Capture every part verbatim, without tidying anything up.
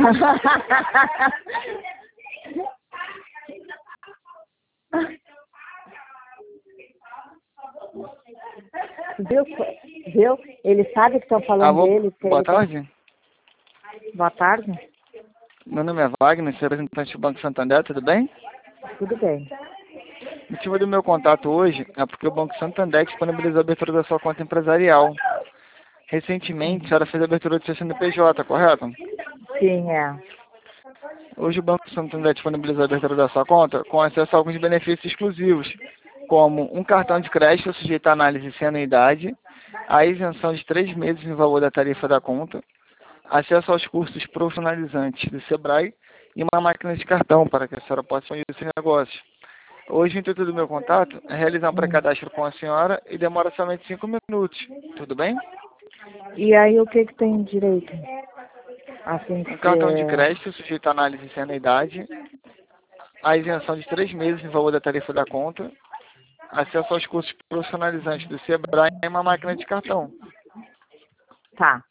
Viu? Viu? Ele sabe que estão falando Alô, dele. boa ele... tarde. Boa tarde. Meu nome é Wagner, sou representante do Banco Santander, tudo bem? Tudo bem. O motivo do meu contato hoje é porque o Banco Santander disponibilizou a abertura da sua conta empresarial. Recentemente, a senhora fez a abertura do seu C N P J, correto? Sim, é. Hoje o Banco Santander disponibilizou a abertura da sua conta com acesso a alguns benefícios exclusivos, como um cartão de crédito sujeito à análise sem anuidade, a isenção de três meses no valor da tarifa da conta, acesso aos cursos profissionalizantes do Sebrae e uma máquina de cartão para que a senhora possa fazer seus negócios. Hoje o intuito do meu contato é realizar um Hum. pré-cadastro com a senhora e demora somente cinco minutos. Tudo bem? E aí o que que tem direito? Assim, Um cartão de é... crédito sujeito à análise sem anuidade, a isenção de três meses no valor da tarifa da conta, acesso aos cursos profissionalizantes do Sebrae e uma máquina de cartão. Tá.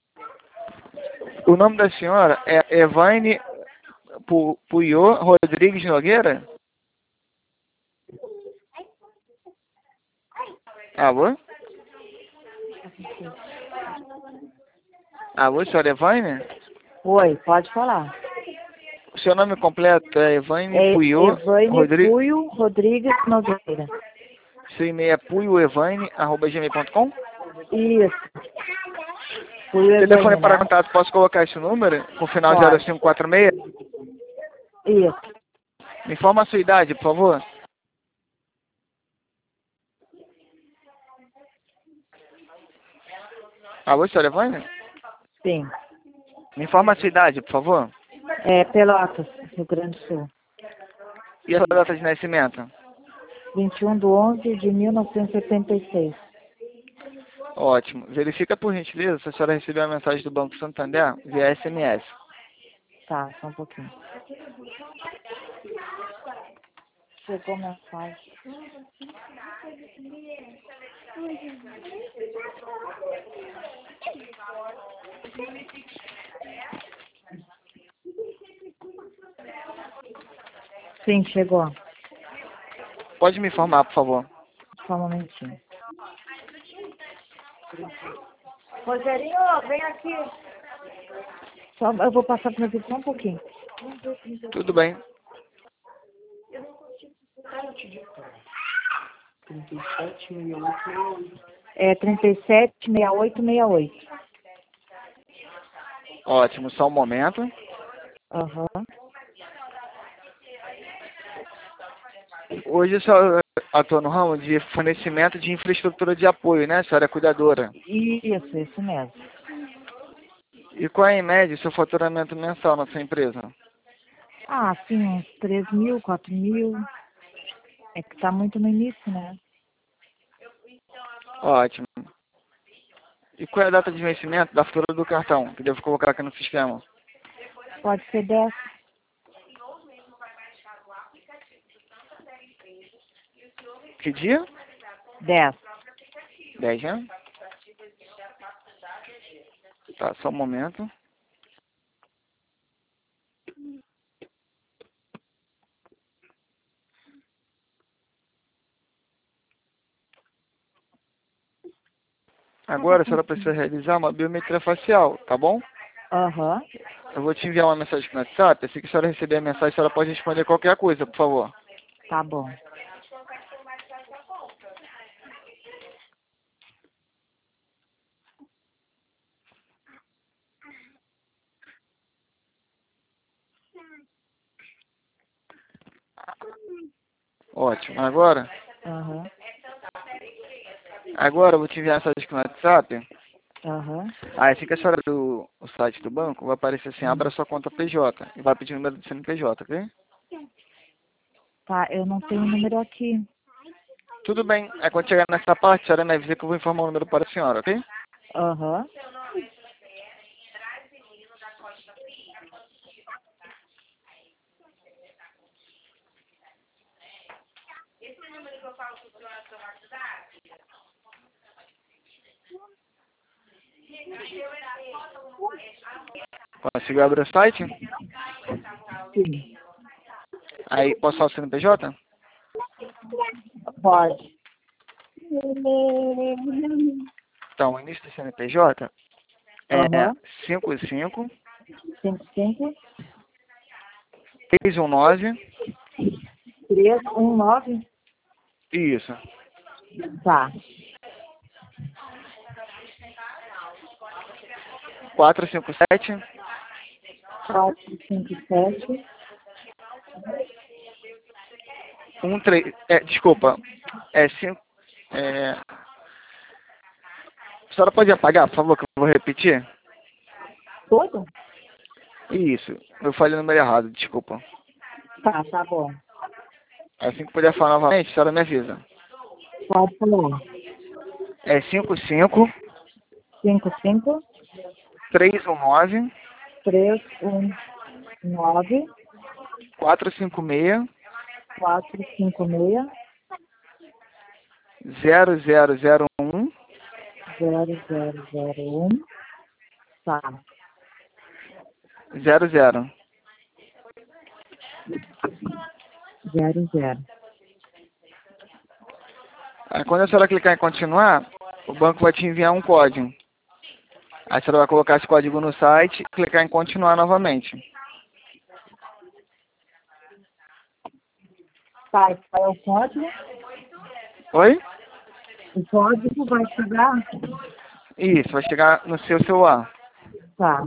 O nome da senhora é Evaine Pu- Puiô Rodrigues Nogueira? Alô? Alô, senhora Evaine? Oi, pode falar. O seu nome completo é Evaine É Puiô Evane Rodrigues. Puio Rodrigues Nogueira. Seu e-mail é puioevaine arroba gmail ponto com? Isso. Puio Telefone Evane, para né? contato, posso colocar esse número? Com final zero Pode. cinco quatro seis? Isso. Me informa a sua idade, por favor. Alô, senhora Evaine? Sim. Me informa a sua idade, por favor. É Pelotas, Rio Grande do Sul. E a sua data de nascimento? vinte e um de onze de mil novecentos e setenta e seis. Ótimo. Verifica por gentileza se a senhora recebeu a mensagem do Banco Santander via S M S. Tá, só um pouquinho. Chegou mensagem. Sim, chegou. Pode me informar, por favor. Só um momentinho. Rogerinho, vem aqui. Só, eu vou passar para você só um pouquinho. Tudo bem. É trinta e sete, sessenta e oito, sessenta e oito. Ótimo. Só um momento. Aham. Hoje a senhora atua no ramo de fornecimento de infraestrutura de apoio, né? A senhora é cuidadora. Isso, isso mesmo. E qual é, em média, o seu faturamento mensal na sua empresa? Ah, sim, uns três mil, quatro mil. É que tá muito no início, né? Ótimo. E qual é a data de vencimento da fatura do cartão, que devo colocar aqui no sistema? Pode ser dez. Que dia? Dez. dez, né? Tá, só um momento. Agora a senhora precisa realizar uma biometria facial, tá bom? Aham. Eu vou te enviar uma mensagem no WhatsApp. Assim que a senhora receber a mensagem, a senhora pode responder qualquer coisa, por favor. Tá bom. Ótimo. Agora, Aham. agora eu vou te enviar a mensagem aqui no WhatsApp. Aham. Aí assim que a senhora do o site do banco, vai aparecer assim, abra Hum. sua conta P J. E vai pedir o número do C N P J, ok? Tá, eu não tenho número aqui. Tudo bem. Aí quando chegar nessa parte, a senhora me avisa que eu vou informar o número para a senhora, ok? Aham. Conseguiu abrir o site? Sim. Aí, posso falar o C N P J? Pode. Então, o início do C N P J é Aham. cinco cinco, Cinco, cinco, três um nove, três, um, nove. isso, Tá. quatro cinco sete, Quatro, cinco, sete. um três, é, desculpa, é cinco, é, a senhora pode apagar, por favor, que eu vou repetir? Tudo? Isso, eu falei o número errado, desculpa. Tá, tá bom. Assim que puder falar novamente, a senhora me avisa. Pode falar. É cinco cinco, Cinco, cinco, três um nove, três, um, nove, quatro cinco seis, quatro, cinco, seis, zero zero zero um, zero, zero, zero, um. Tá. zero zero. Zero, zero. Aí quando a senhora clicar em continuar, o banco vai te enviar um código. Aí a senhora vai colocar esse código no site e clicar em continuar novamente. Tá, esse é o código. Oi? O código vai chegar? Isso, vai chegar no seu celular. Tá.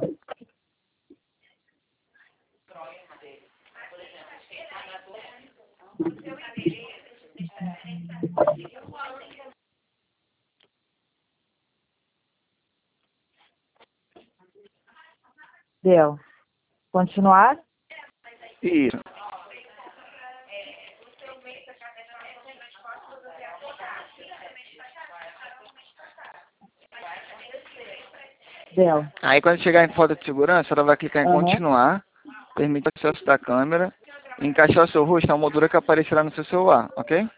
Deu. Continuar? Isso. Deu. Aí quando chegar em foto de segurança, a senhora vai clicar em Aham. continuar, permite o acesso da câmera, e encaixar o seu rosto na moldura que aparecerá no seu celular, ok?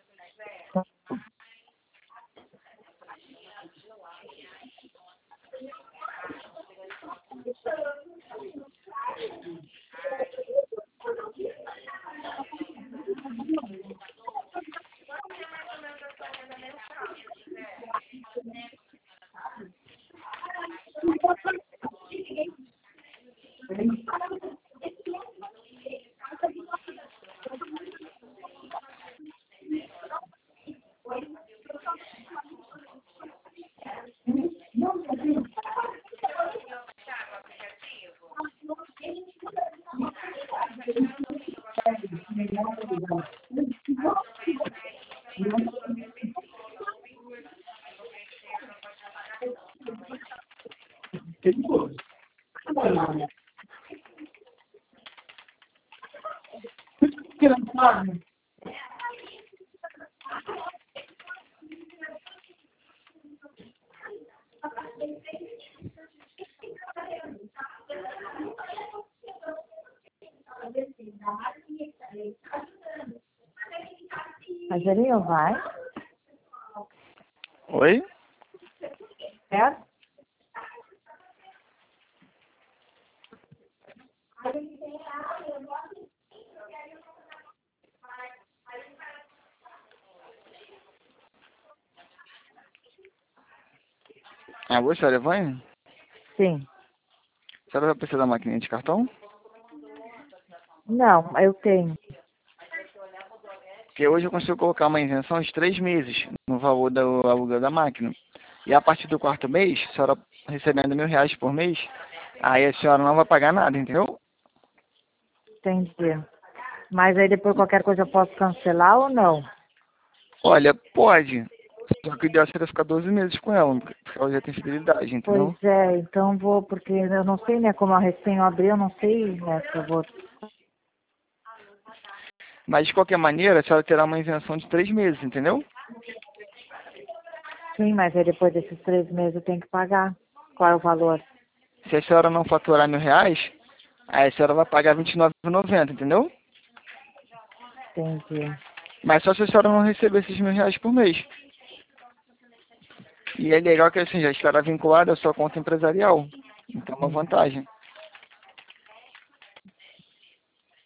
Mas ele vai? Oi? Certo? Ah, você, senhora, vai? A Sim. senhora vai precisar da maquininha de cartão? Não, eu tenho. Porque hoje eu consigo colocar uma isenção de três meses no valor do aluguel da máquina. E a partir do quarto mês, a senhora recebendo mil reais por mês, aí a senhora não vai pagar nada, entendeu? Entendi. Mas aí depois qualquer coisa eu posso cancelar ou não? Olha, pode. Só que o ideal seria ficar doze meses com ela, porque ela já tem fidelidade, Pois entendeu? é, então vou, porque eu não sei, né, como eu recém abri, eu não sei, né, se eu vou. Mas de qualquer maneira, a senhora terá uma isenção de três meses, entendeu? Sim, mas aí depois desses três meses eu tenho que pagar. Qual é o valor? Se a senhora não faturar mil reais, aí a senhora vai pagar vinte e nove reais e noventa centavos, entendeu? Entendi. Mas só se a senhora não receber esses mil reais por mês. E é legal que assim, já estará vinculada à sua conta empresarial. Então é uma vantagem.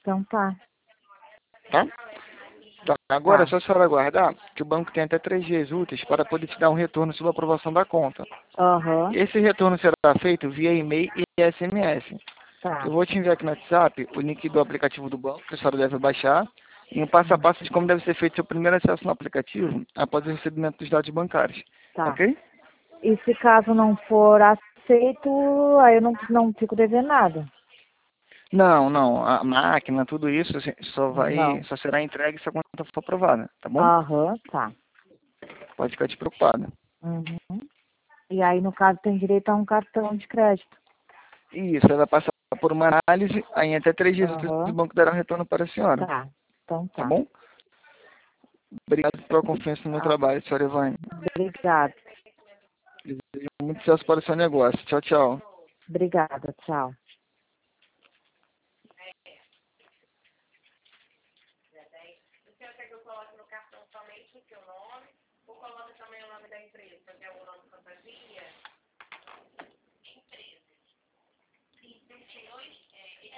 Então tá. Tá? Tá. Agora é Tá. só a senhora aguardar que o banco tem até três dias úteis para poder te dar um retorno sobre a aprovação da conta. Aham. Esse retorno será feito via e-mail e S M S. Eu Tá. vou te enviar aqui no WhatsApp o link do aplicativo do banco, que a senhora deve baixar, e um passo a Hum. passo de como deve ser feito seu primeiro acesso no aplicativo após o recebimento dos dados bancários. Tá. Ok? E se caso não for aceito, aí eu não, não fico devendo nada. Não, não. A máquina, tudo isso assim, só vai, Não. só será entregue se a conta for aprovada, tá bom? Aham, tá. Pode ficar despreocupada. Uhum. E aí, no caso, tem direito a um cartão de crédito. Isso, ela vai passar por uma análise, aí em até três dias úteis o Aham. banco dará um retorno para a senhora, Tá. Então tá tá. bom? Obrigado pela confiança no meu Ah, trabalho, senhora Evane. obrigada. Desejo muito sucesso para o seu negócio. Tchau, tchau. Obrigada. Tchau. O senhor quer que eu coloque no cartão somente o seu nome ou coloque também o nome da empresa? Que é o nome